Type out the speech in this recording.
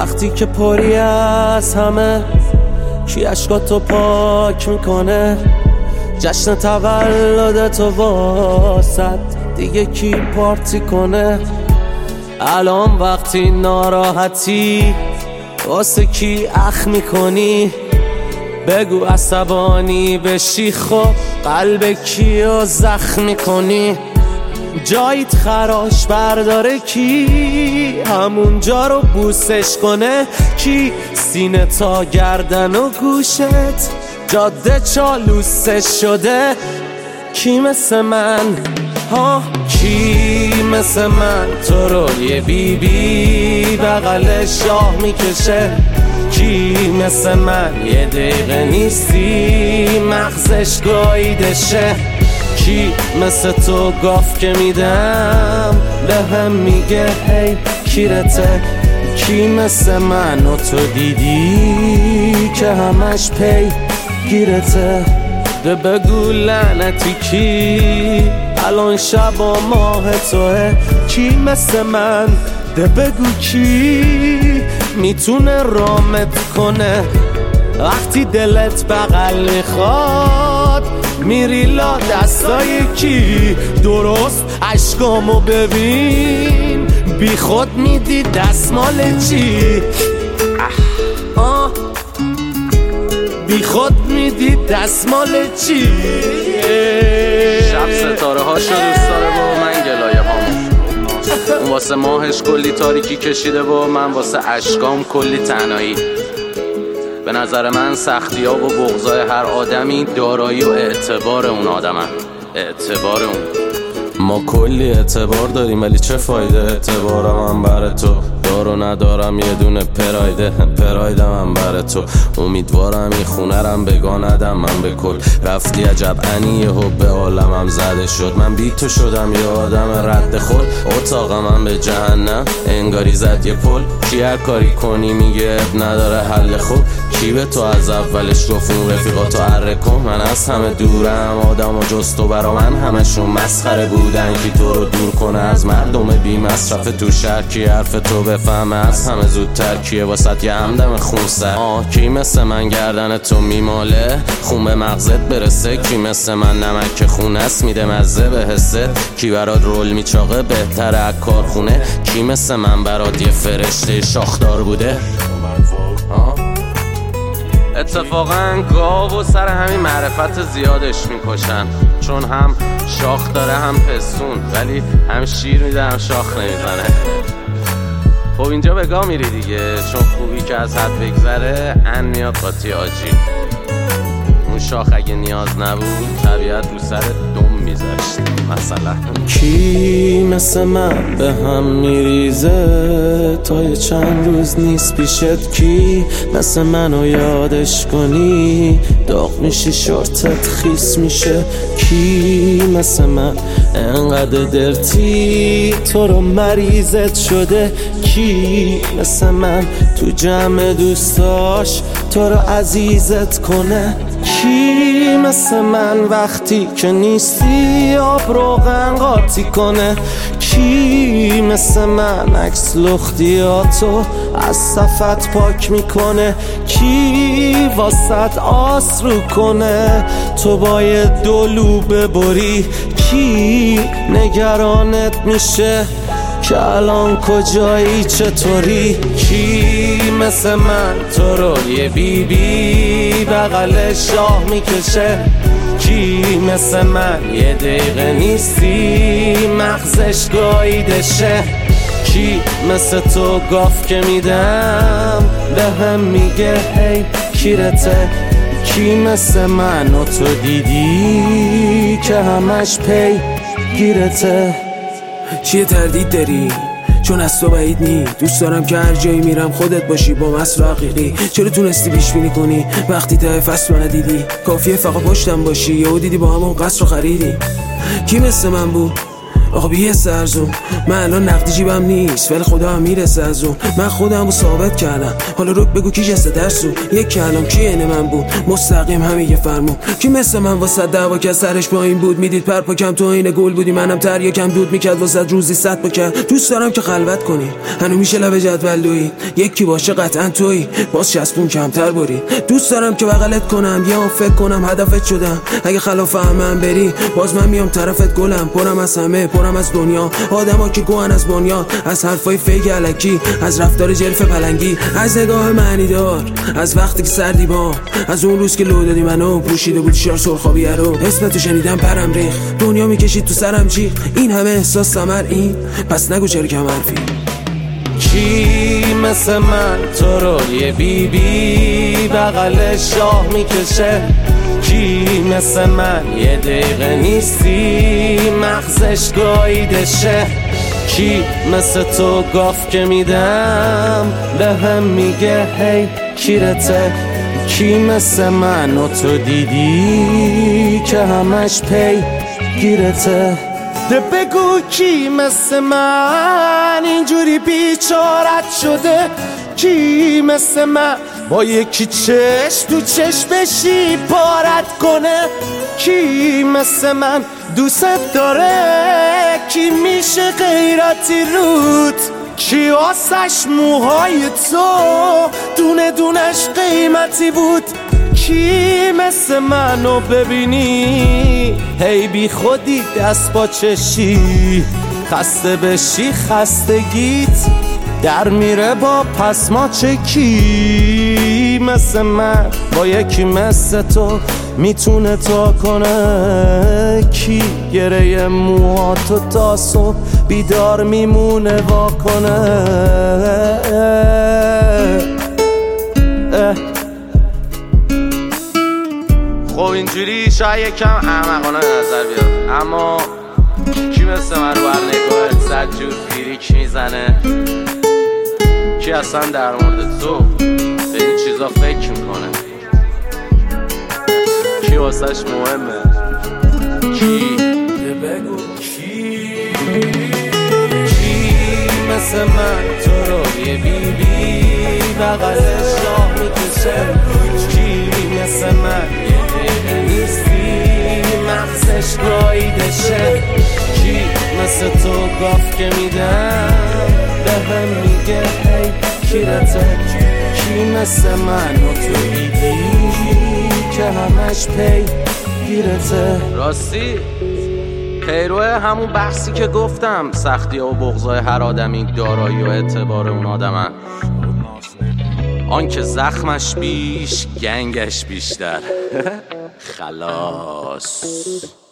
وقتی که پری از همه کی اشکاتو پاک میکنه؟ جشن تولدتو واسد دیگه کی پارتی کنه؟ الان وقتی ناراحتی واسه کی اخ میکنی؟ بگو عصبانی بشی خب قلب کیو زخم میکنی؟ جایت خراش برداره کی همون جا رو بوسش کنه؟ کی سینه تا گردن و گوشت جاده چالوسش شده؟ کی مثل من ها؟ کی مثل من تو رو یه بی بغل شاه میکشه؟ کی مثل من یه دقیقه نیستی مغزش گاییدشه؟ کی مثل تو گاف که میدم به هم میگه هی کیرته؟ کی مثل من و تو دیدی که همش پی گیرته؟ ده بگو لعنتی کی الان شب و ماه توه؟ کی مثل من ده بگو کی میتونه رامت کنه؟ وقتی دلت بغل میخواد میری لا دستای کی؟ درست عشقامو ببین بی خود میدی دستمال چی؟ بی خود میدی دستمال چی؟ شب ستاره هاشو دوست داره و من گلایه هامو. اون واسه ماهش کلی تاریکی کشیده و من واسه اشکام کلی تنهایی. به نظر من سختی ها و بغضای هر آدمی دارایی و اعتبار اون آدمن. اعتبار اون ما کلی اعتبار داریم ولی چه فایده؟ اعتبارم هم بر تو دارو ندارم یه دونه پرایدم هم بر تو. امیدوارم این خونه رم بگاندم من به کل. رفتی عجب انی حب عالمم زده شد. من بی تو شدم یه آدم رد خود. اتاقم هم به جهنم انگاری زد یه پل. کی هر کاری کنی میگه اب نداره حل خوب. کی به تو از اولش گفت اون رفیقاتو اره کن؟ من از همه دورم آدم و جز تو برا من همشون مسخره بودن. کی تو رو دور کنه از مردم بی مصرف تو شهر؟ کی حرف تو بفهمه از همه زودتر؟ کیه واسط یه همدم خون سر؟ کی مثل من گردن تو میماله خون به مغزت برسه؟ کی مثل من نمک خون است میده مزه به حست؟ کی برات رول میچاقه بهتر از کارخونه؟ کی مثل من برات یه فرشته شاخدار بوده؟ اتفاقا گاو و سر همین معرفت زیادش میکشن، چون هم شاخ داره هم پستون، ولی هم شیر میده هم شاخ نمیزنه. خب اینجا به گا میری دیگه، چون خوبی که از حد بگذره ان میاد قاطی آجی. اون شاخ اگه نیاز نبود طبیعت رو سر دم میذاشت مثلا. کی مثل من به هم میریزه تا یه چند روز نیست پیشت؟ کی مثل منو یادش کنی داغ میشی شورتت خیس میشه؟ کی مثل من انقدر درتی تو رو مریضت شده؟ کی مثل من تو جمع دوستاش تو رو عزیزت کنه؟ کی مثل من وقتی که نیستی آب روغن قاطی کنه؟ کی مثل من عکس لختیاتو از صفت پاک میکنه؟ کی واسط آس رو کنه تو باید دلو ببری؟ کی نگرانت میشه که الان کجایی چطوری؟ کی مثل من تو رو یه بی بغل شاه میکشه؟ کی مثل من یه دقیقه نیستی مغزش گاییدشه؟ کی مثل تو گاف که میدم به هم میگه هی کیرته؟ کی مثل من و تو دیدی که همش پی گیرته؟ چیه تردید داری؟ چون از تو بعید نی. دوست دارم که هر جایی میرم خودت باشی با مصر حقیقی. چرا تونستی پیش بینی کنی وقتی ته فصل رو ندیدی؟ کافیه فقط پشتم باشی یهو دیدی با همون قصر رو خریدی. کی مثل من بود آقا بیه سرزون، من الان نقدی جیبم نیست ولی خدا هم میرسه از اون. من خودم رو ثابت کردم، حالا رک بگو کی جسته درسون. یک کلام کی عین من بود مستقیم همین یه فرمون. کی مثل من واسه دعوا که سرش پایین بود میدید پرپاکم تو این گل بودی. منم تریاکم دود میکرد واسه روزی 100 پاکت. دوست دارم که خلوت کنی هنو میشه لب جدول دوی، یکی باشه قطعا تویی باز چسبون کمتر برید. دوست دارم که بغلت کنم یه فکر کنم هدفت شدم. اگه خلاف همم بری باز من میام طرفت گلم. پرم از همه پرم از دنیا، آدما که گوهن از بنیاد، از حرفای فیک الکی، از رفتار جلف پلنگی، از نگاه معنی دار، از وقتی که سردی با، از اون روز که لو دادی منو پوشیده بود شار سرخابی رو. اسمتو شنیدم پرم ریخ، دنیا میکشید تو سرم جیغ. این همه احساس ثمر این پس نگو چرا کم حرفی. کی مثل من تو رو یه بی بی بغل شاه میکشه؟ کی مثل من یه دقیقه نیستی مغزش گاییدشه؟ کی مثل تو گاف که میدم به هم میگه هی کیرته؟ کی مثل من و تو دیدی که همش پی گیرته؟ ده بگو کی مثل من اینجوری بیچارت شده؟ کی مثل من با یکی چشم تو چشمشی پارت کنه؟ کی مثل من دوست داره؟ کی میشه غیرتی رود؟ کی آسش موهای تو دونه دونش قیمتی بود؟ کی مثل منو ببینی هی بی خودی دست با چشی، خسته بشی خستگیت در میره با پس ما چه؟ کی مثل من با یکی مثل تو میتونه تا کنه؟ کی گره موهاتو تا صبح بیدار میمونه وا کنه؟ خب اینجوری شاید یکم احمقانه نظر بیاد، اما کی مثل من رو هر نگاهت 100 جور فریک میزنه؟ کی اصلا در مورد تو به این چیزا فکر میکنه؟ کی واسش مهمه؟ کی؟ بگو کی مثل من تو رو یه بی بی بغل شاه میکشه؟ کی مثل من یه دقیقه نیستی مغزش گاییدشه؟ کی مثل تو گاف که میدم به هم میگه هی کیرته؟ کی مثل من و تو دیدی که همش پی گیرته؟ راستی پیرو همون بحثی که گفتم، سختی و بغضای هر آدمی دارایی و اعتبار اون آدمن، آن که زخمش بیش گنگش بیشتر. خلاص.